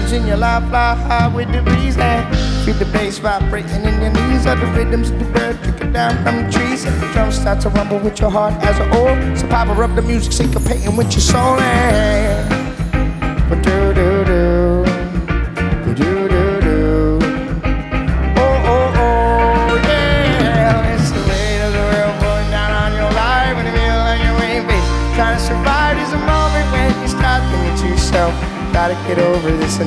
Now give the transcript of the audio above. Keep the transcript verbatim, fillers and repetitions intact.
in your life, fly high with the breeze and feel the bass vibrating in your knees. All the rhythms of the bird trickle down from the trees, and the drums start to rumble with your heart as a oar. So power up the music, syncopating with your soul. And do do do, do do do. Oh oh oh yeah, it's the weight of the world pulling down on your life, and you feel like you're in face. Trying to survive is a moment when you start thinking to yourself, gotta get over this and